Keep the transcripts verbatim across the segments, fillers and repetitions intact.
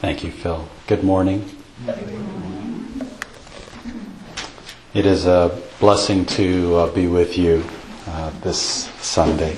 Thank you, Phil. Good morning. It is a blessing to uh, be with you uh, this Sunday.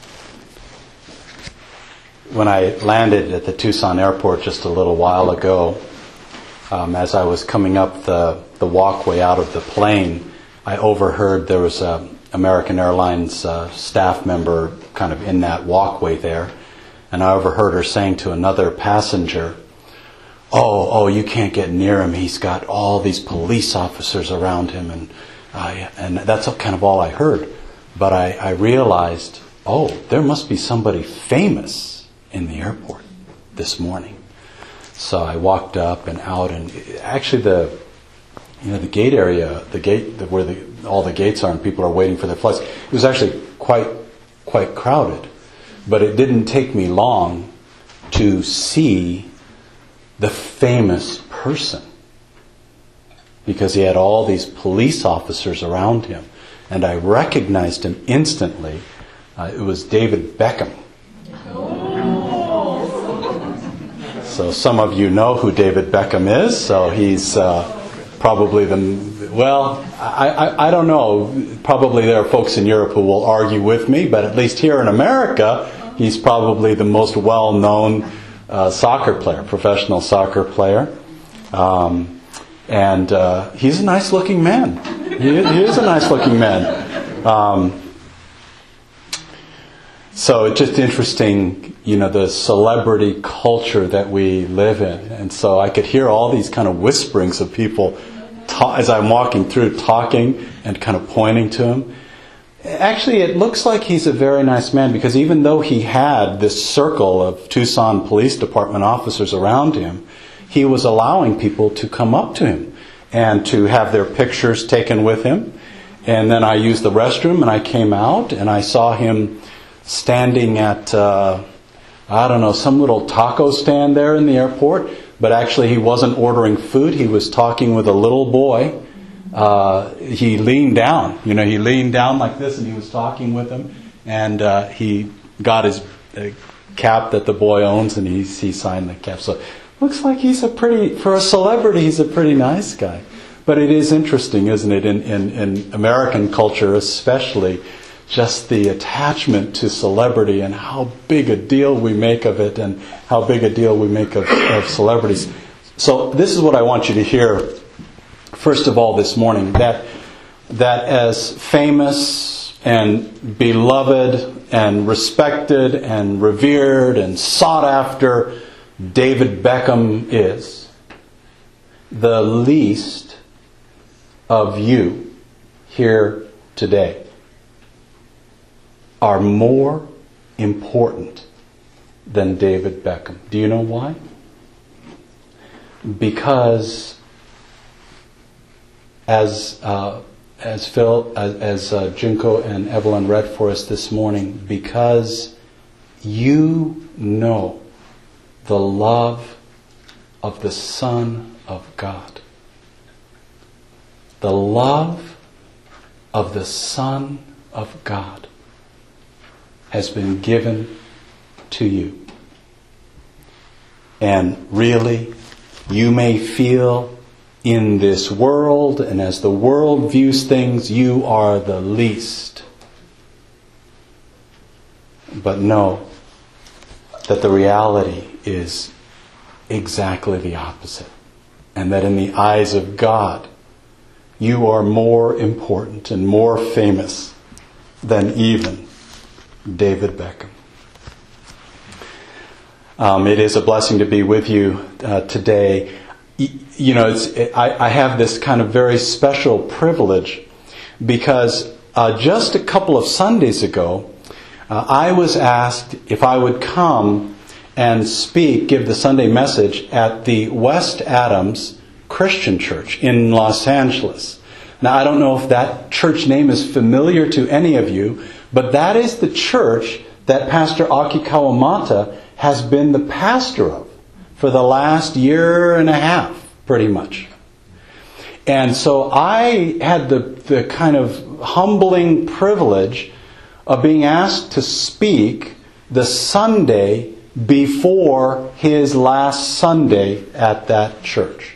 When I landed at the Tucson airport just a little while ago, um, as I was coming up the, the walkway out of the plane, I overheard there was an American Airlines uh, staff member kind of in that walkway there, and I overheard her saying to another passenger, Oh, oh! you can't get near him. He's got all these police officers around him, and uh, and that's kind of all I heard. But I, I realized, oh, there must be somebody famous in the airport this morning. So I walked up and out, and actually the you know the gate area, the gate where the, all the gates are, and people are waiting for their flights. It was actually quite quite crowded, but it didn't take me long to see the famous person, because he had all these police officers around him, and I recognized him instantly. Uh, it was David Beckham. So some of you know who David Beckham is. So he's uh, probably the well. I, I I don't know. Probably there are folks in Europe who will argue with me, but at least here in America, he's probably the most well-known Uh, soccer player, professional soccer player. Um, and uh, he's a nice-looking man. He, he is a nice-looking man. Um, so it's just interesting, you know, the celebrity culture that we live in. And so I could hear all these kind of whisperings of people ta- as I'm walking through, talking and kind of pointing to him. Actually, it looks like he's a very nice man, because even though he had this circle of Tucson Police Department officers around him, he was allowing people to come up to him and to have their pictures taken with him. And then I used the restroom and I came out and I saw him standing at, uh, I don't know, some little taco stand there in the airport. But actually he wasn't ordering food. He was talking with a little boy. Uh, he leaned down, you know, he leaned down like this and he was talking with him, and uh, he got his uh, cap that the boy owns, and he, he signed the cap. So looks like he's a pretty, for a celebrity, he's a pretty nice guy. But it is interesting, isn't it, in, in, in American culture especially, just the attachment to celebrity and how big a deal we make of it, and how big a deal we make of, of celebrities. So this is what I want you to hear. First of all, this morning, that that as famous and beloved and respected and revered and sought after David Beckham is, the least of you here today are more important than David Beckham. Do you know why? Because As uh, as Phil, as, as uh, Junko and Evelyn read for us this morning, because you know the love of the Son of God. The love of the Son of God has been given to you. And really, you may feel in this world, and as the world views things, you are the least. But know that the reality is exactly the opposite. And that in the eyes of God, you are more important and more famous than even David Beckham. Um, it is a blessing to be with you uh, today. You know, it's, I, I have this kind of very special privilege because uh, just a couple of Sundays ago, uh, I was asked if I would come and speak, give the Sunday message at the West Adams Christian Church in Los Angeles. Now, I don't know if that church name is familiar to any of you, but that is the church that Pastor Aki Kawamata has been the pastor of for the last year and a half, pretty much. And so I had the, the kind of humbling privilege of being asked to speak the Sunday before his last Sunday at that church.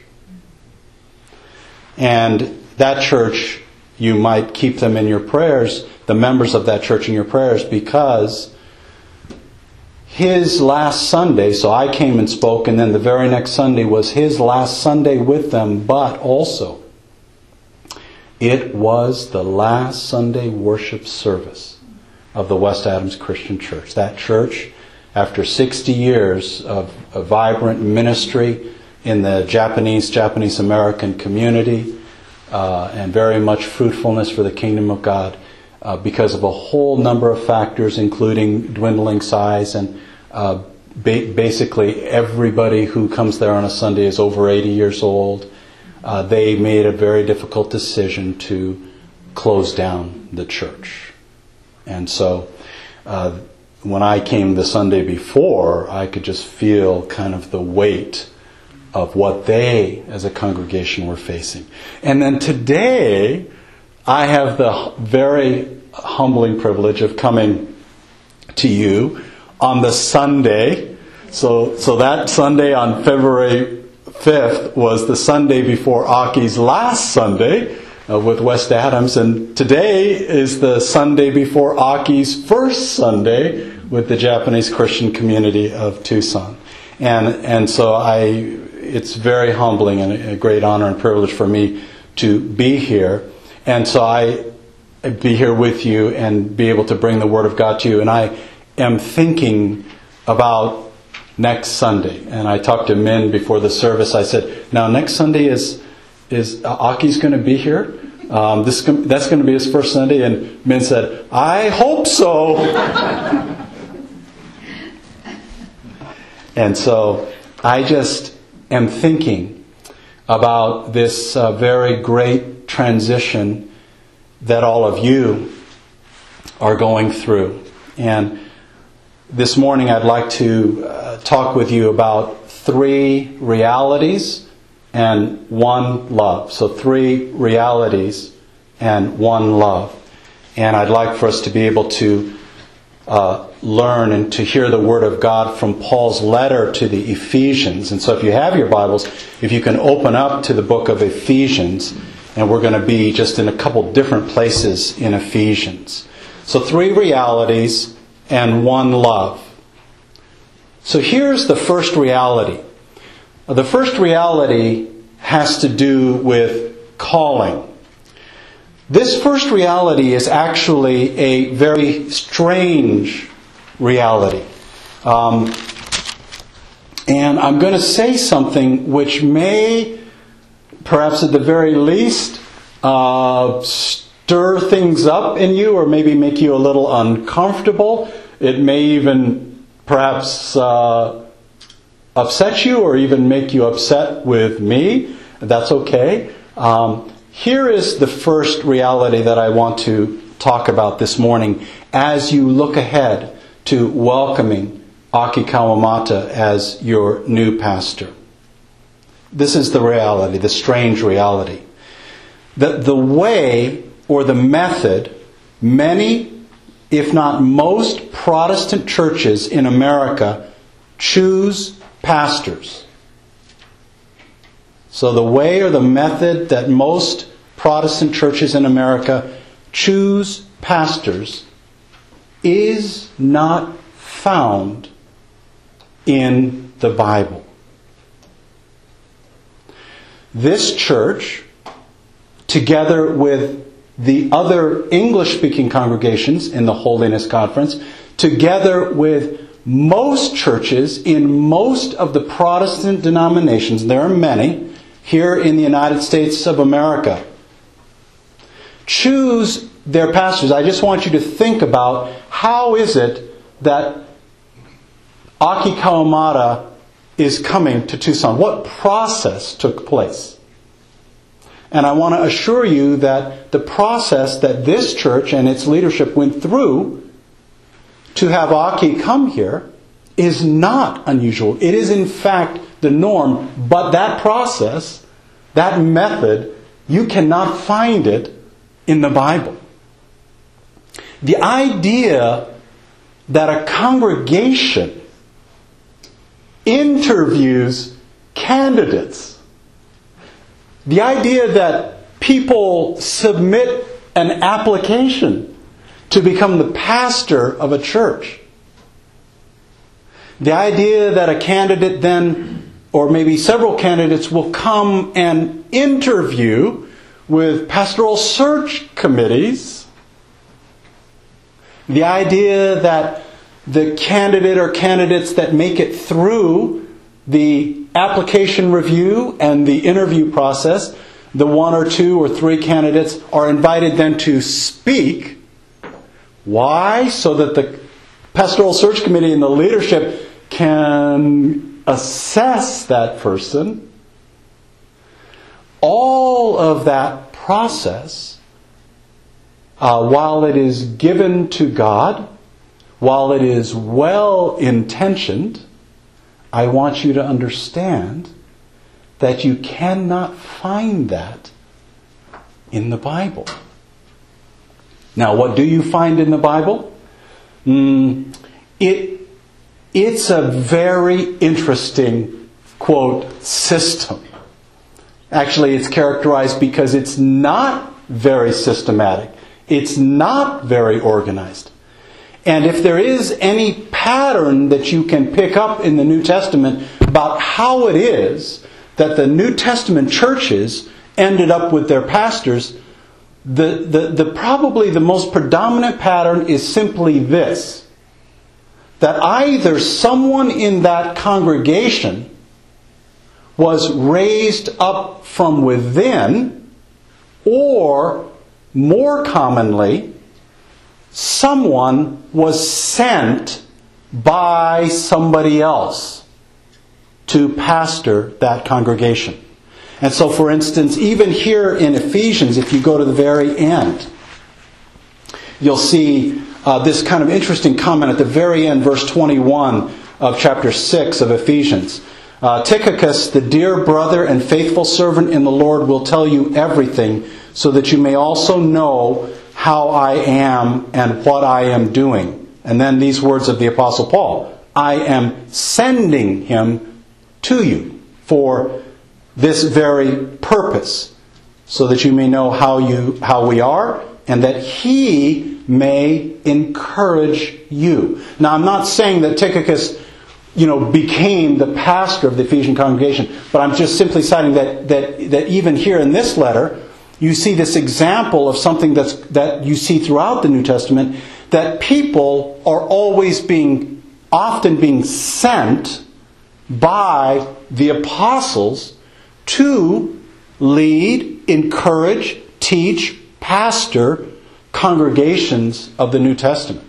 And that church, you might keep them in your prayers, the members of that church in your prayers, because his last Sunday, so I came and spoke, and then the very next Sunday was his last Sunday with them, but also it was the last Sunday worship service of the West Adams Christian Church. That church, after sixty years of a vibrant ministry in the Japanese, Japanese American community, uh, and very much fruitfulness for the kingdom of God, uh, because of a whole number of factors, including dwindling size, and uh, ba- basically everybody who comes there on a Sunday is over eighty years old. Uh, they made a very difficult decision to close down the church. And so uh, when I came the Sunday before, I could just feel kind of the weight of what they as a congregation were facing. And then today, I have the very humbling privilege of coming to you on the Sunday. So, so that Sunday on February fifth was the Sunday before Aki's last Sunday uh, with West Adams, and today is the Sunday before Aki's first Sunday with the Japanese Christian community of Tucson. And and so I, it's very humbling and a great honor and privilege for me to be here. And so I be here with you and be able to bring the Word of God to you. And I am thinking about next Sunday. And I talked to Min before the service. I said, now next Sunday is is uh, Aki's going to be here? Um, this That's going to be his first Sunday? And Min said, I hope so. And so I just am thinking about this uh, very great transition that all of you are going through. And this morning I'd like to uh, talk with you about three realities and one love. So three realities and one love. And I'd like for us to be able to uh, learn and to hear the Word of God from Paul's letter to the Ephesians. And so if you have your Bibles, if you can open up to the book of Ephesians, and we're going to be just in a couple different places in Ephesians. So three realities and one love. So here's the first reality. The first reality has to do with calling. This first reality is actually a very strange reality. Um, and I'm going to say something which may, perhaps at the very least, uh, stir things up in you or maybe make you a little uncomfortable. It may even perhaps uh, upset you or even make you upset with me. That's okay. Um, here is the first reality that I want to talk about this morning as you look ahead to welcoming Aki Kawamata as your new pastor. This is the reality, the strange reality. That the way or the method many, if not most, Protestant churches in America choose pastors. So the way or the method that most Protestant churches in America choose pastors is not found in the Bible. This church, together with the other English-speaking congregations in the Holiness Conference, together with most churches in most of the Protestant denominations, there are many, here in the United States of America, choose their pastors. I just want you to think about how is it that Aki Kawamata is coming to Tucson. What process took place? And I want to assure you that the process that this church and its leadership went through to have Aki come here is not unusual. It is in fact the norm, but that process, that method, you cannot find it in the Bible. The idea that a congregation interviews candidates. The idea that people submit an application to become the pastor of a church. The idea that a candidate then, or maybe several candidates, will come and interview with pastoral search committees. The idea that the candidate or candidates that make it through the application review and the interview process, the one or two or three candidates are invited then to speak. Why? So that the pastoral search committee and the leadership can assess that person. All of that process, uh, while it is given to God, while it is well-intentioned, I want you to understand that you cannot find that in the Bible. Now, what do you find in the Bible? Mm, it, it's a very interesting, quote, system. Actually, it's characterized because it's not very systematic. It's not very organized. And if there is any pattern that you can pick up in the New Testament about how it is that the New Testament churches ended up with their pastors, the, the, the probably the most predominant pattern is simply this: that either someone in that congregation was raised up from within, or more commonly, someone was sent by somebody else to pastor that congregation. And so, for instance, even here in Ephesians, if you go to the very end, you'll see uh, this kind of interesting comment at the very end, verse twenty-one of chapter six of Ephesians. Uh, Tychicus, the dear brother and faithful servant in the Lord, will tell you everything, so that you may also know how I am and what I am doing. And then these words of the Apostle Paul: I am sending him to you for this very purpose, so that you may know how you how we are, and that he may encourage you. Now, I'm not saying that Tychicus, you know, became the pastor of the Ephesian congregation, but I'm just simply citing that that that even here in this letter, you see this example of something that's that you see throughout the New Testament, that people are always being, often being sent by the apostles to lead, encourage, teach, pastor congregations of the New Testament.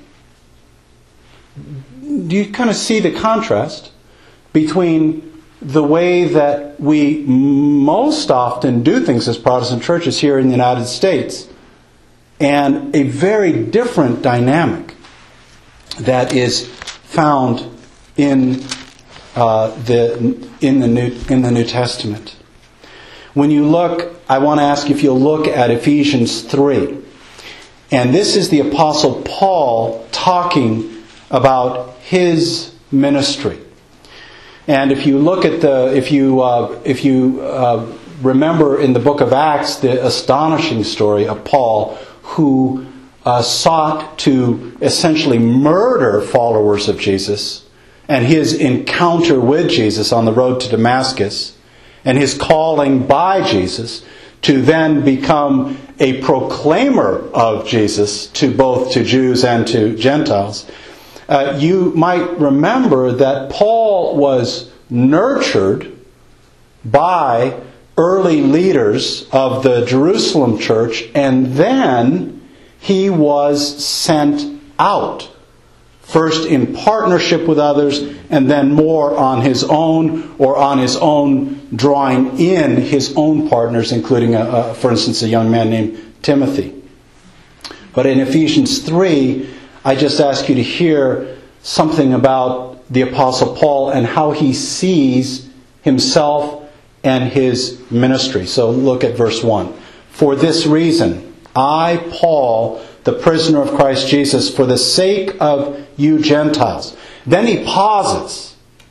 Do you kind of see the contrast between the way that we most often do things as Protestant churches here in the United States, and a very different dynamic that is found in uh, the in the New in the New Testament? When you look, I want to ask if you'll look at Ephesians three, and this is the Apostle Paul talking about his ministry. And if you look at the, if you uh, if you uh, remember in the book of Acts the astonishing story of Paul, who uh, sought to essentially murder followers of Jesus, and his encounter with Jesus on the road to Damascus, and his calling by Jesus to then become a proclaimer of Jesus to both to Jews and to Gentiles. Uh, you might remember that Paul was nurtured by early leaders of the Jerusalem church, and then he was sent out. First in partnership with others, and then more on his own, or on his own drawing in his own partners, including, a, a, for instance, a young man named Timothy. But in Ephesians three, I just ask you to hear something about the Apostle Paul and how he sees himself and his ministry. So look at verse one. For this reason, I, Paul, the prisoner of Christ Jesus, for the sake of you Gentiles. Then he pauses.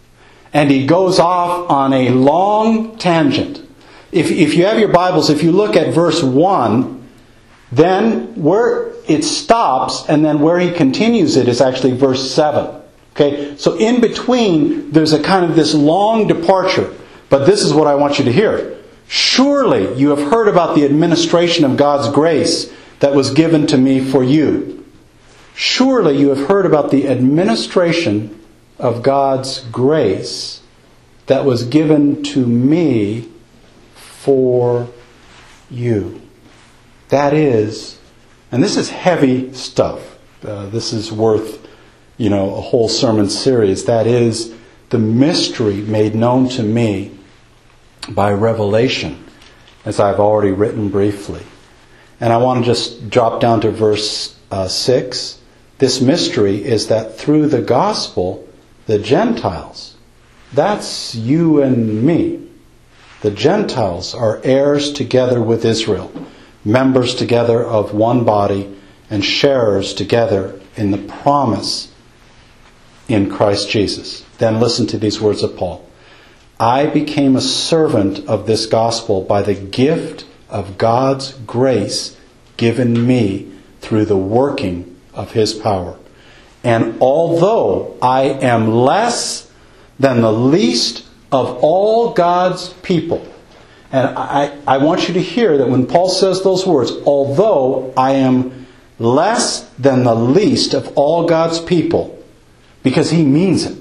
And he goes off on a long tangent. If, if you have your Bibles, if you look at verse one, then where it stops and then where he continues it is actually verse seven. Okay, so in between there's a kind of this long departure. But this is what I want you to hear. Surely you have heard about the administration of God's grace that was given to me for you. Surely you have heard about the administration of God's grace that was given to me for you. That is, and this is heavy stuff. Uh, this is worth, you know, a whole sermon series. That is the mystery made known to me by revelation, as I've already written briefly. And I want to just drop down to verse uh, six. This mystery is that through the gospel, the Gentiles, that's you and me, the Gentiles are heirs together with Israel, members together of one body, and sharers together in the promise in Christ Jesus. Then listen to these words of Paul. I became a servant of this gospel by the gift of God's grace given me through the working of His power. And although I am less than the least of all God's people, and I, I want you to hear that when Paul says those words, although I am less than the least of all God's people, because he means it.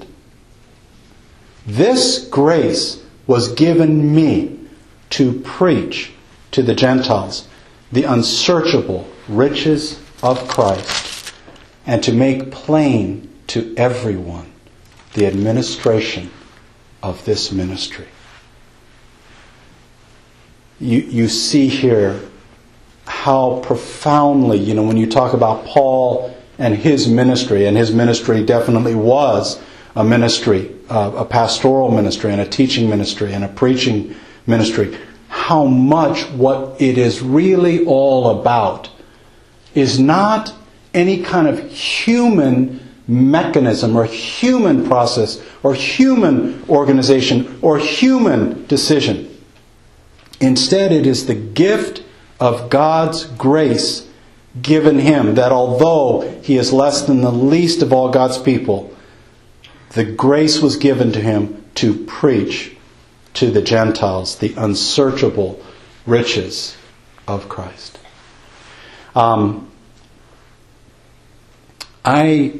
This grace was given me to preach to the Gentiles the unsearchable riches of Christ, and to make plain to everyone the administration of this ministry. You, you see here how profoundly, you know, when you talk about Paul and his ministry, and his ministry definitely was a ministry, uh, a pastoral ministry and a teaching ministry and a preaching ministry, how much what it is really all about is not any kind of human mechanism or human process or human organization or human decision. Instead, it is the gift of God's grace given him, that although he is less than the least of all God's people, the grace was given to him to preach to the Gentiles the unsearchable riches of Christ. Um, I,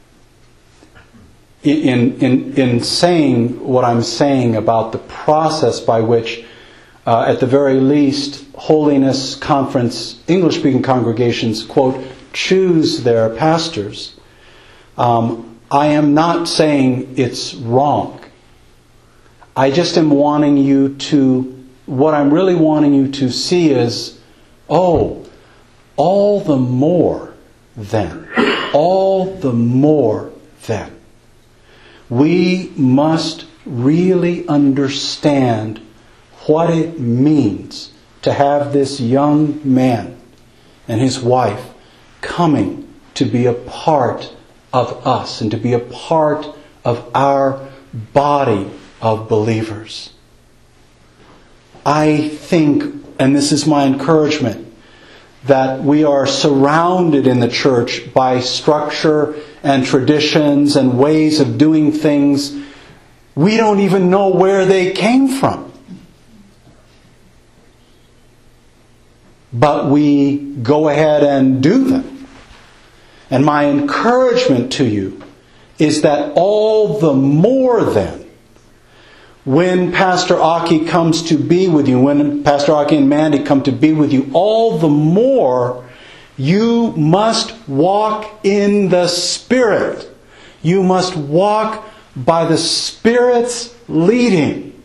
in, in, in saying what I'm saying about the process by which, uh, at the very least, Holiness Conference English-speaking congregations, quote, choose their pastors, um, I am not saying it's wrong. I just am wanting you to, what I'm really wanting you to see is, oh, all the more then, all the more then, we must really understand what it means to have this young man and his wife coming to be a part of us and to be a part of our body of believers. I think, and this is my encouragement, that we are surrounded in the church by structure and traditions and ways of doing things. We don't even know where they came from. But we go ahead and do them. And my encouragement to you is that all the more then, when Pastor Aki comes to be with you, when Pastor Aki and Mandy come to be with you, all the more you must walk in the Spirit. You must walk by the Spirit's leading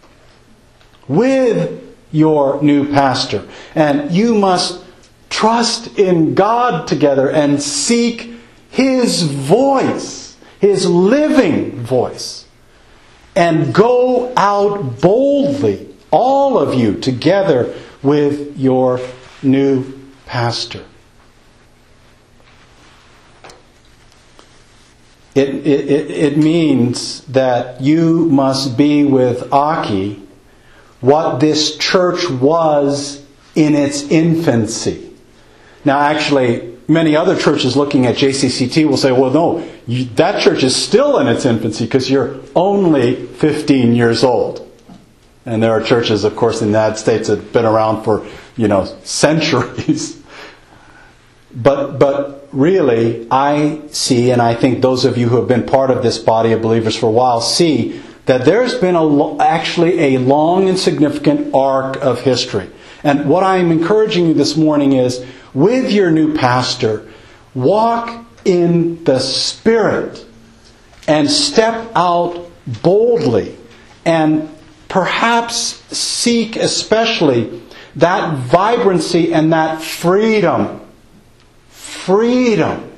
with your new pastor. And you must trust in God together and seek His voice, His living voice. And go out boldly, all of you, together with your new pastor. It, it, it means that you must be with Aki what this church was in its infancy. Now, actually, many other churches looking at J C C T will say, well, no, you, that church is still in its infancy because you're only fifteen years old. And there are churches, of course, in the United States that have been around for, you know, centuries. But, but really, I see, and I think those of you who have been part of this body of believers for a while see that there's been a, actually a long and significant arc of history. And what I'm encouraging you this morning is, with your new pastor, walk in the Spirit and step out boldly and perhaps seek especially that vibrancy and that freedom. Freedom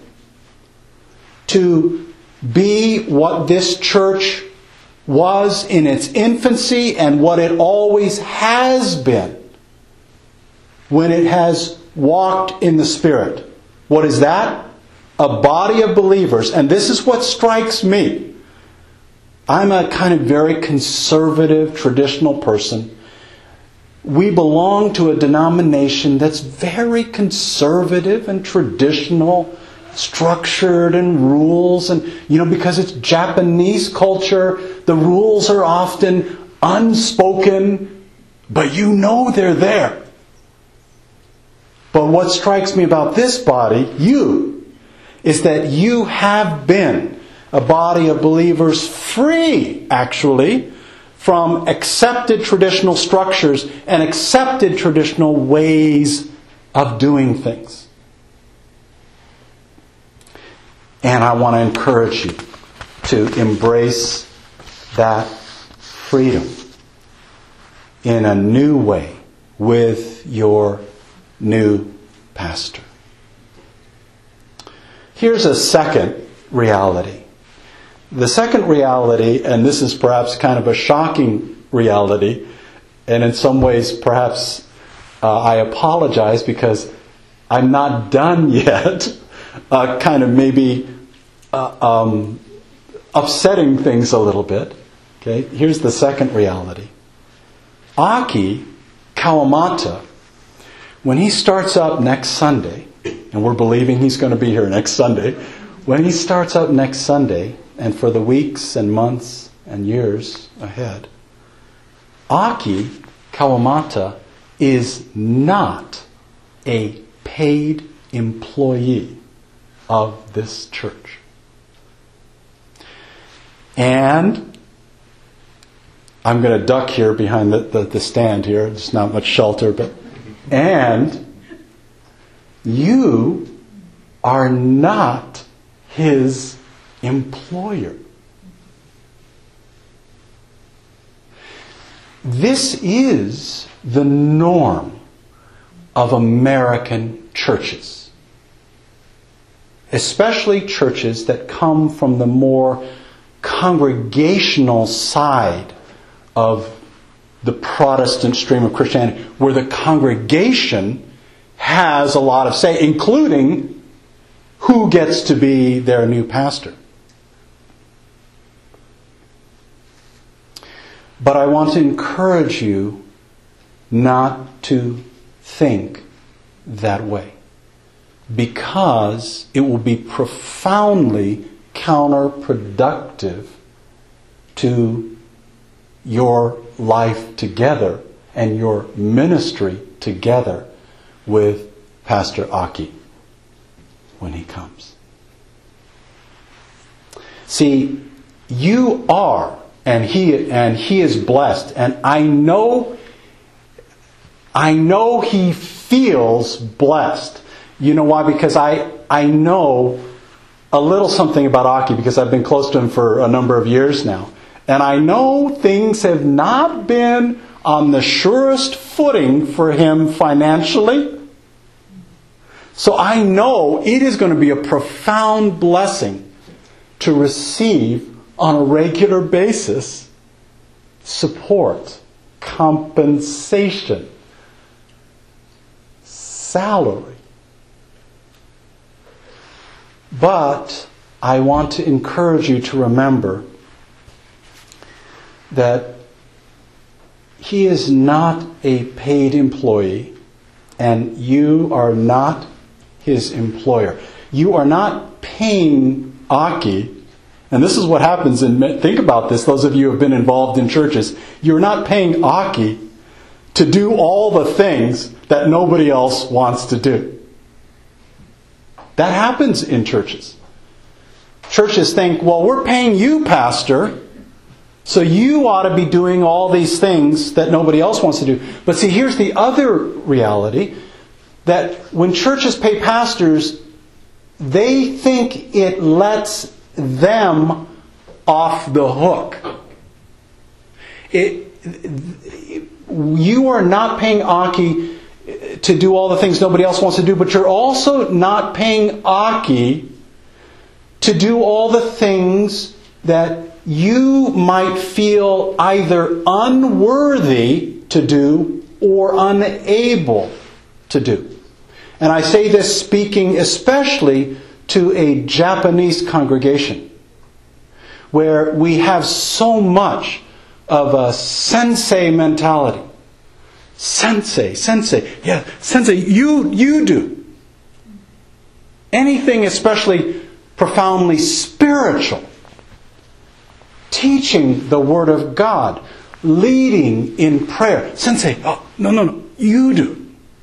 to be what this church was in its infancy and what it always has been when it has walked in the Spirit. What is that? A body of believers. And this is what strikes me. I'm a kind of very conservative, traditional person. We belong to a denomination that's very conservative and traditional, structured and rules. And, you know, because it's Japanese culture, the rules are often unspoken, but you know they're there. But what strikes me about this body, you, is that you have been a body of believers free, actually, from accepted traditional structures and accepted traditional ways of doing things. And I want to encourage you to embrace that freedom in a new way with your new pastor. Here's a second reality. The second reality, and this is perhaps kind of a shocking reality, and in some ways perhaps uh, I apologize because I'm not done yet, uh, kind of maybe uh, um, upsetting things a little bit. Okay, here's the second reality. Aki Kawamata, when he starts up next Sunday, and we're believing he's going to be here next Sunday, when he starts up next Sunday, and for the weeks and months and years ahead, Aki Kawamata is not a paid employee of this church. And I'm going to duck here behind the, the, the stand here. There's not much shelter, but and you are not his employer. This is the norm of American churches, especially churches that come from the more congregational side of the Protestant stream of Christianity, where the congregation has a lot of say, including who gets to be their new pastor. But I want to encourage you not to think that way, because it will be profoundly counterproductive to your life together and your ministry together with Pastor Aki when he comes. See, you are, and he and he is blessed, and I know I know he feels blessed. You know why? Because I I know a little something about Aki, because I've been close to him for a number of years now. And I know things have not been on the surest footing for him financially. So I know it is going to be a profound blessing to receive on a regular basis support, compensation, salary. But I want to encourage you to remember that he is not a paid employee and you are not his employer. You are not paying Aki. And this is what happens, and think about this, those of you who have been involved in churches. You're not paying Aki to do all the things that nobody else wants to do. That happens in churches. Churches think, well, we're paying you, pastor, so you ought to be doing all these things that nobody else wants to do. But see, here's the other reality, that when churches pay pastors, they think it lets them off the hook. It, you are not paying Aki to do all the things nobody else wants to do, but you're also not paying Aki to do all the things that you might feel either unworthy to do or unable to do. And I say this speaking especially to a Japanese congregation, where we have so much of a sensei mentality. Sensei, sensei, yeah, sensei, you, you do. Anything especially profoundly spiritual, teaching the Word of God, leading in prayer. Sensei, oh, no, no, no, you do.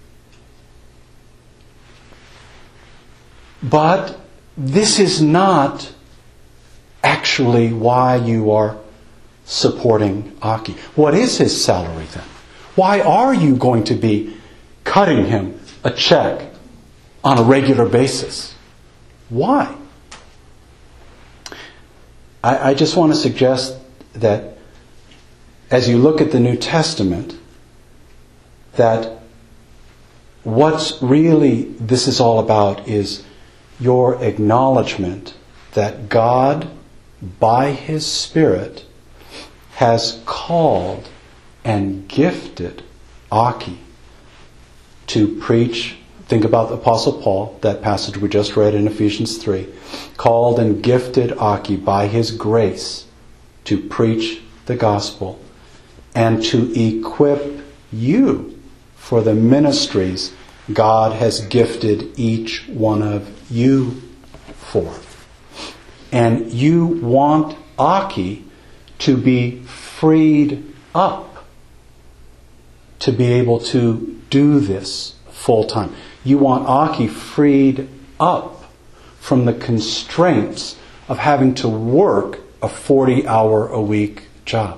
But this is not actually why you are supporting Aki. What is his salary then? Why are you going to be cutting him a check on a regular basis? Why? I, I just want to suggest that as you look at the New Testament, that what's really this is all about is your acknowledgement that God, by His Spirit, has called and gifted Aki to preach. Think about the Apostle Paul, that passage we just read in Ephesians three. Called and gifted Aki by his grace to preach the gospel and to equip you for the ministries God has gifted each one of you for. And you want Aki to be freed up to be able to do this full time. You want Aki freed up from the constraints of having to work a forty hour a week job.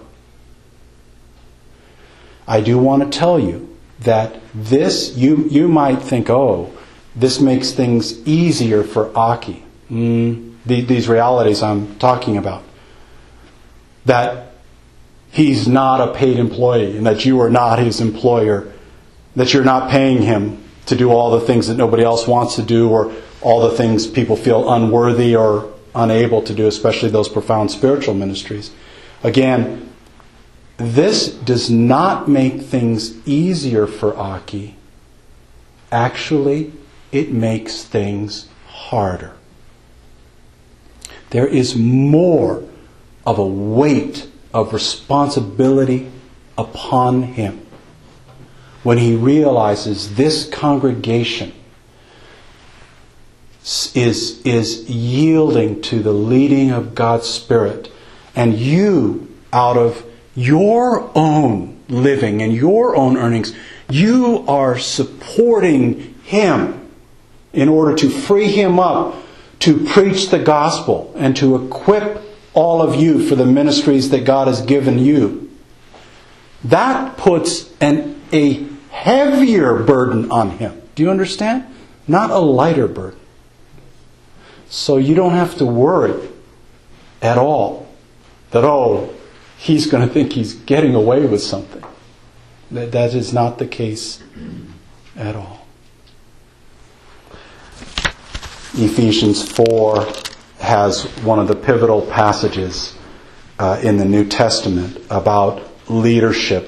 I do want to tell you that this, you, you might think, oh, this makes things easier for Aki. Mm, the, these realities I'm talking about. That he's not a paid employee and that you are not his employer. That you're not paying him to do all the things that nobody else wants to do, or all the things people feel unworthy or unable to do, especially those profound spiritual ministries. Again, this does not make things easier for Aki. Actually, it makes things harder. There is more of a weight of responsibility upon him when he realizes this congregation is, is yielding to the leading of God's Spirit, and you, out of your own living and your own earnings, you are supporting him in order to free him up to preach the gospel and to equip all of you for the ministries that God has given you. That puts an, a heavier burden on him. Do you understand? Not a lighter burden. So you don't have to worry at all that, oh, he's going to think he's getting away with something. That, that is not the case at all. Ephesians four has one of the pivotal passages uh, in the New Testament about leadership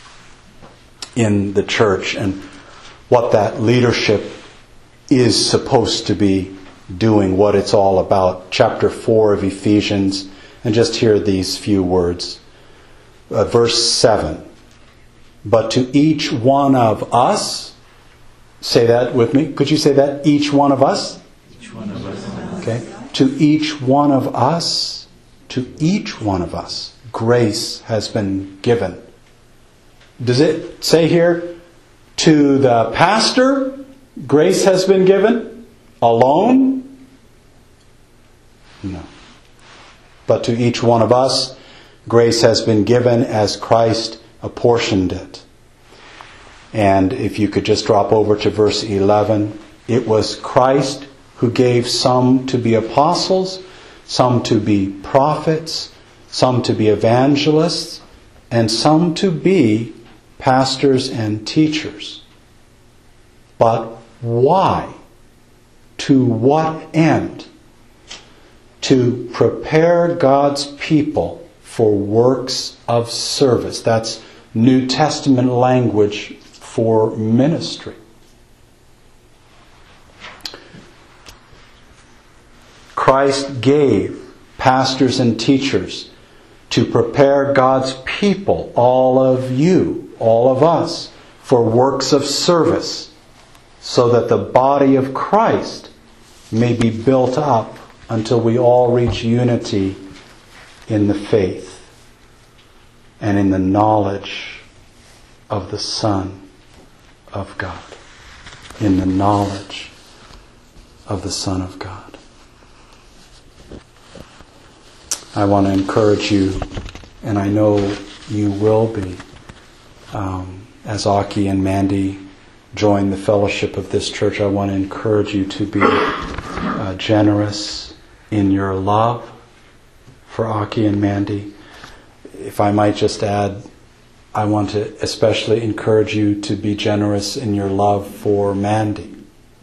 in the church and what that leadership is supposed to be doing what it's all about. Chapter four of Ephesians, and just hear these few words. Uh, verse seven. But to each one of us, say that with me. Could you say that? Each one of us? Each one of us. Okay. To each one of us, to each one of us, grace has been given. Does it say here, to the pastor, grace has been given? Alone? No. But to each one of us, grace has been given as Christ apportioned it. And if you could just drop over to verse eleven, it was Christ who gave some to be apostles, some to be prophets, some to be evangelists, and some to be pastors and teachers. But why? To what end? To prepare God's people for works of service. That's New Testament language for ministry. Christ gave pastors and teachers to prepare God's people, all of you, all of us, for works of service, so that the body of Christ may be built up until we all reach unity in the faith and in the knowledge of the Son of God. In the knowledge of the Son of God. I want to encourage you, and I know you will be, um, as Aki and Mandy join the fellowship of this church, I want to encourage you to be uh, generous in your love for Aki and Mandy. If I might just add, I want to especially encourage you to be generous in your love for Mandy.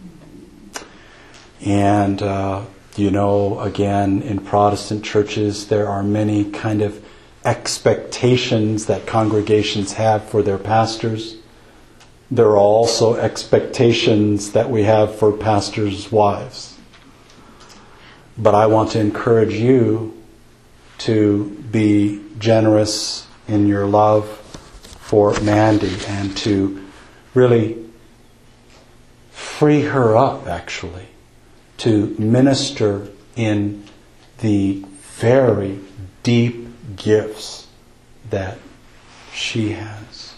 And, uh, you know, again, in Protestant churches, there are many kind of expectations that congregations have for their pastors. There are also expectations that we have for pastors' wives. But I want to encourage you to be generous in your love for Mandy and to really free her up, actually, to minister in the very deep gifts that she has.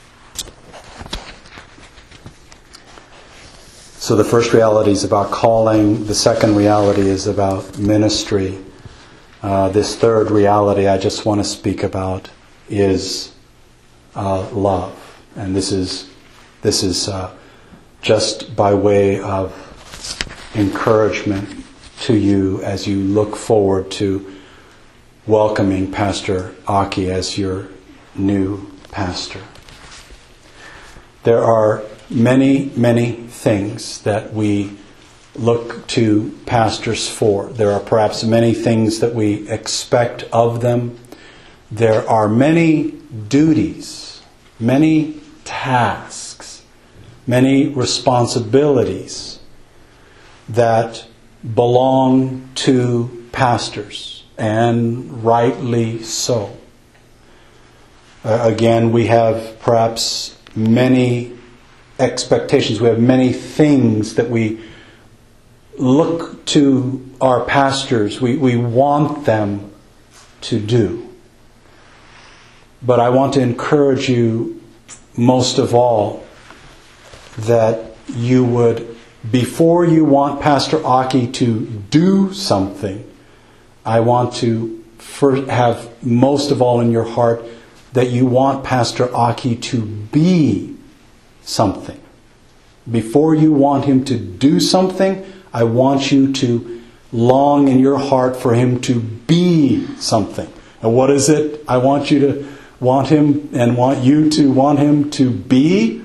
So the first reality is about calling. The second reality is about ministry. Uh, this third reality I just want to speak about is uh, love. And this is this is uh, just by way of encouragement to you as you look forward to welcoming Pastor Aki as your new pastor. There are many, many things that we look to pastors for. There are perhaps many things that we expect of them. There are many duties, many tasks, many responsibilities that belong to pastors, and rightly so. Uh, again, we have perhaps many expectations. We have many things that we look to our pastors. We, we want them to do. But I want to encourage you most of all that you would, before you want Pastor Aki to do something, I want to first have most of all in your heart that you want Pastor Aki to be something. Before you want him to do something, I want you to long in your heart for him to be something. And what is it I want you to want him and want you to want him to be?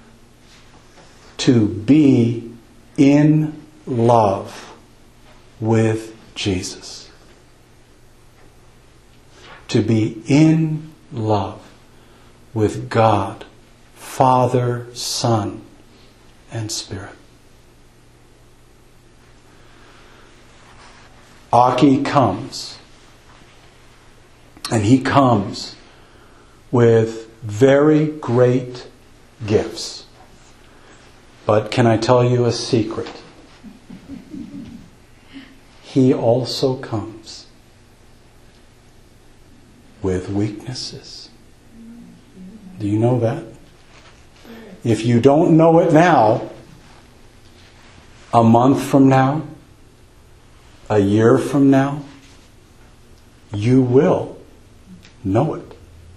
To be in love with Jesus. To be in love with God, Father, Son, and Spirit. Aki comes. And he comes with very great gifts. But can I tell you a secret? He also comes with weaknesses. Do you know that? If you don't know it now, a month from now, a year from now, you will know it.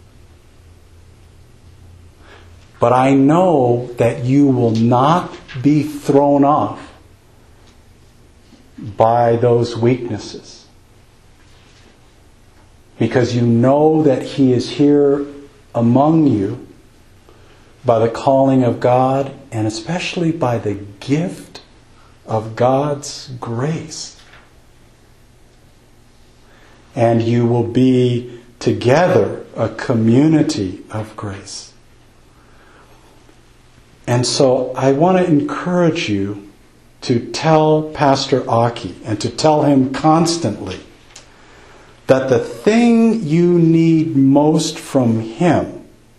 But I know that you will not be thrown off by those weaknesses. Because you know that He is here among you by the calling of God, and especially by the gift of God's grace. And you will be together a community of grace. And so I want to encourage you to tell Pastor Aki, and to tell him constantly, that the thing you need most from him,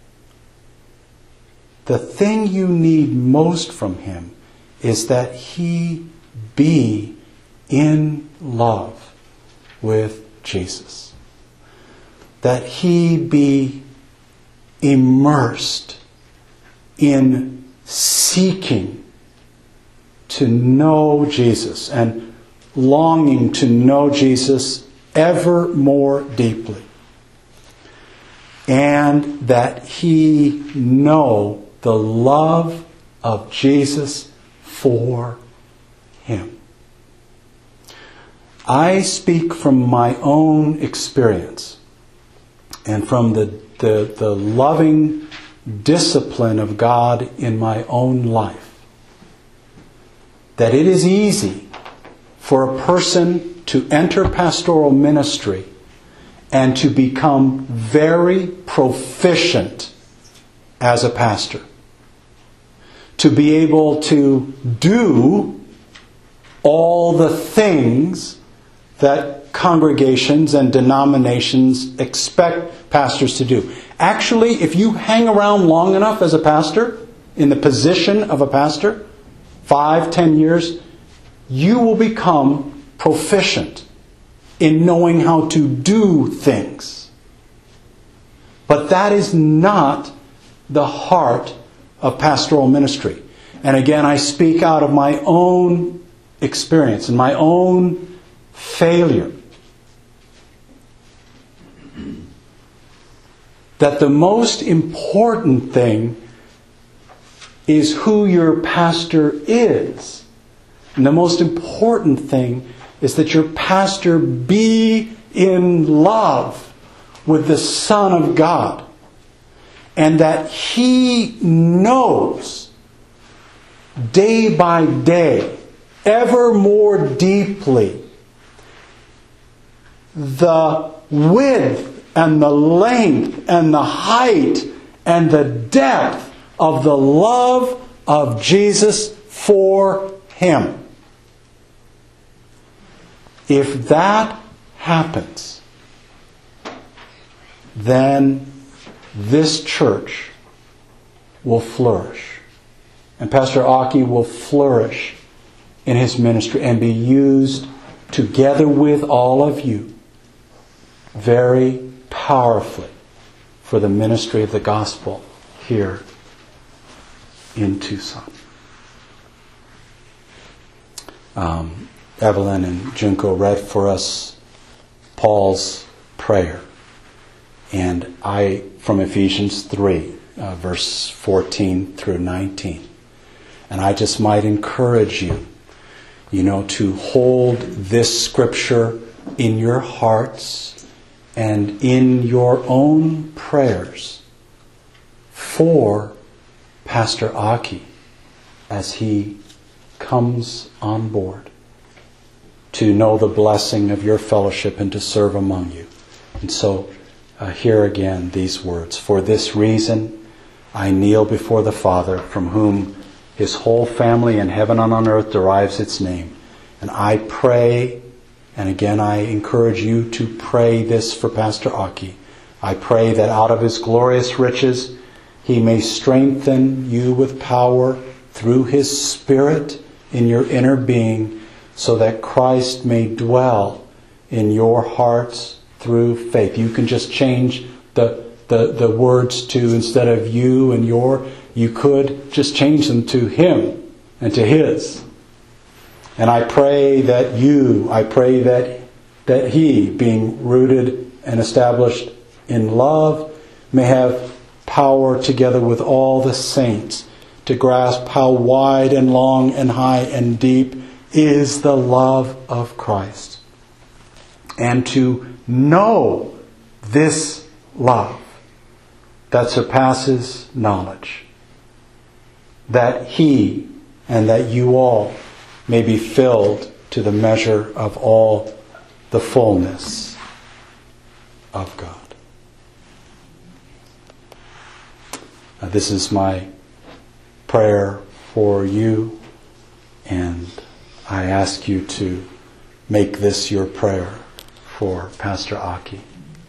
the thing you need most from him is that he be in love with Jesus. That he be immersed in seeking to know Jesus and longing to know Jesus ever more deeply. And that he know the love of Jesus for him. I speak from my own experience and from the, the, the loving discipline of God in my own life, that it is easy for a person to enter pastoral ministry and to become very proficient as a pastor. To be able to do all the things that congregations and denominations expect pastors to do. Actually, if you hang around long enough as a pastor, in the position of a pastor, five, ten years, you will become proficient in knowing how to do things. But that is not the heart of pastoral ministry. And again, I speak out of my own experience and my own failure. That the most important thing is who your pastor is. And the most important thing is that your pastor be in love with the Son of God. And that he knows day by day, ever more deeply, the width and the length and the height and the depth of the love of Jesus for him. If that happens, then this church will flourish. And Pastor Aki will flourish in his ministry and be used together with all of you very powerfully for the ministry of the gospel here in Tucson. Um, Evelyn and Junko read for us Paul's prayer. And I, from Ephesians three, uh, verse fourteen through nineteen. And I just might encourage you, you know, to hold this scripture in your hearts and in your own prayers for Pastor Aki as he comes on board to know the blessing of your fellowship and to serve among you. And so, Uh, hear again these words. For this reason, I kneel before the Father, from whom his whole family in heaven and on earth derives its name. And I pray And again, I encourage you to pray this for Pastor Aki. I pray that out of his glorious riches, he may strengthen you with power through his Spirit in your inner being, so that Christ may dwell in your hearts through faith. You can just change the, the, the words to, instead of you and your, you could just change them to him and to his. And I pray that you, I pray that, that he, being rooted and established in love, may have power together with all the saints to grasp how wide and long and high and deep is the love of Christ, and to know this love that surpasses knowledge, that he and that you all may be filled to the measure of all the fullness of God. Now, this is my prayer for you, and I ask you to make this your prayer for Pastor Aki.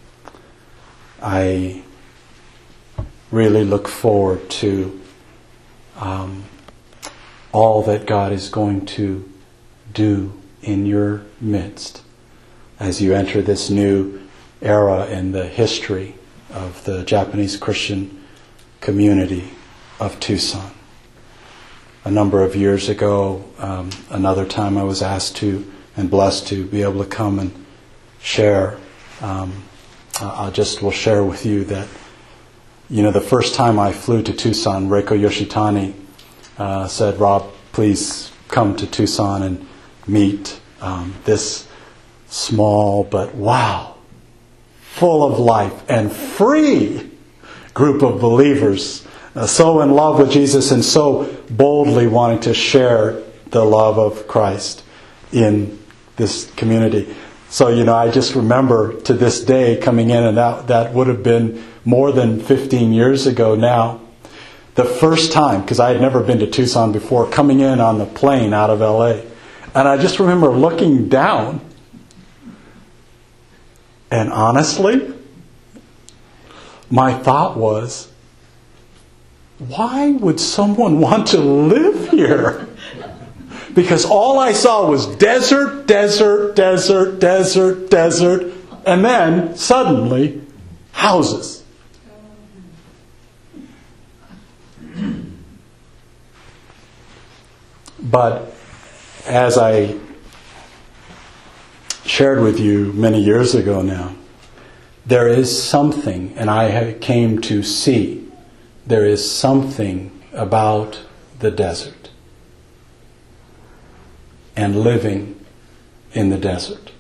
I really look forward to um, all that God is going to do in your midst as you enter this new era in the history of the Japanese Christian community of Tucson. A number of years ago, um, another time I was asked to and blessed to be able to come and share. Um, I just will share with you that, you know, the first time I flew to Tucson, Reiko Yoshitani uh, said, "Rob, please come to Tucson and meet um, this small but wow, full of life and free group of believers, uh, so in love with Jesus and so boldly wanting to share the love of Christ in this community." So, you know, I just remember to this day coming in, and that, that would have been more than fifteen years ago now. The first time, because I had never been to Tucson before, coming in on the plane out of L A. And I just remember looking down, and honestly, my thought was, why would someone want to live here? Because all I saw was desert, desert, desert, desert, desert, and then suddenly houses. But as I shared with you many years ago now, there is something, and I came to see, there is something about the desert and living in the desert.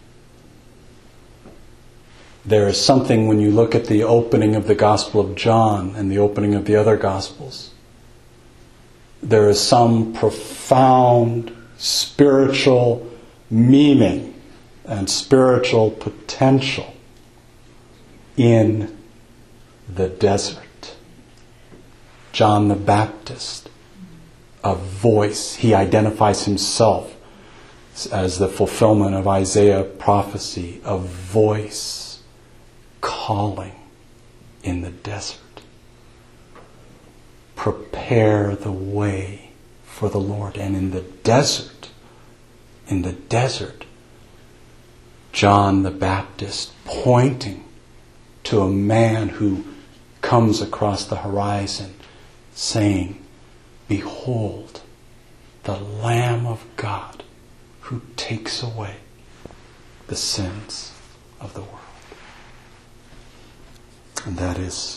There is something when you look at the opening of the Gospel of John and the opening of the other Gospels. There is some profound spiritual meaning and spiritual potential in the desert. John the Baptist, a voice. He identifies himself as the fulfillment of Isaiah prophecy, a voice calling in the desert. Prepare the way for the Lord. And in the desert, in the desert, John the Baptist pointing to a man who comes across the horizon saying, "Behold, the Lamb of God who takes away the sins of the world." And that is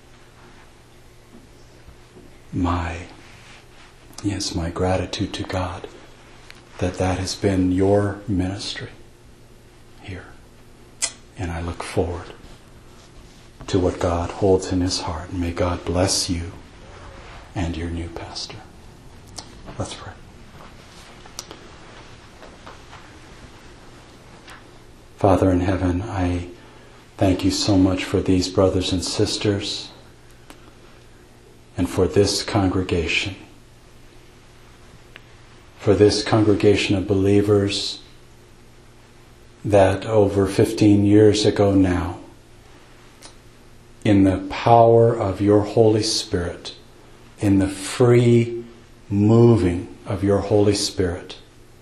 my, yes, my gratitude to God that that has been your ministry here. And I look forward to what God holds in His heart. And may God bless you and your new pastor. Let's pray. Father in heaven, I thank you so much for these brothers and sisters and for this congregation. For this congregation of believers that over fifteen years ago now, in the power of your Holy Spirit, in the free moving of your Holy Spirit,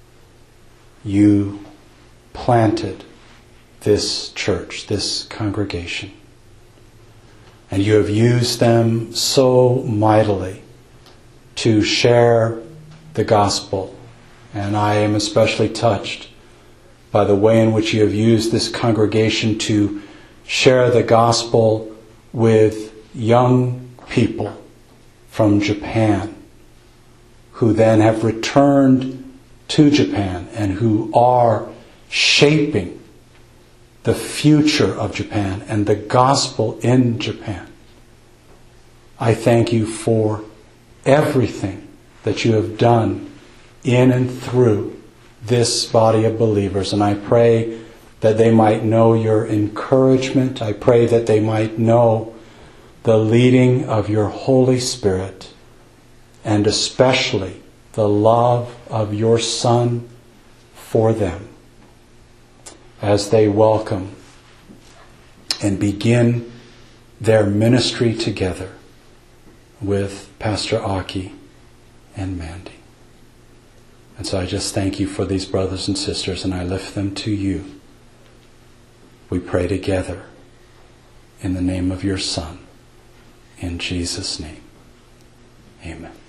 you planted this church, this congregation. And you have used them so mightily to share the gospel. And I am especially touched by the way in which you have used this congregation to share the gospel with young people from Japan who then have returned to Japan and who are shaping the future of Japan and the gospel in Japan. I thank you for everything that you have done in and through this body of believers. And I pray that they might know your encouragement. I pray that they might know the leading of your Holy Spirit, and especially the love of your Son for them as they welcome and begin their ministry together with Pastor Aki and Mandy. And so I just thank you for these brothers and sisters, and I lift them to you. We pray together in the name of your Son, in Jesus' name. Amen.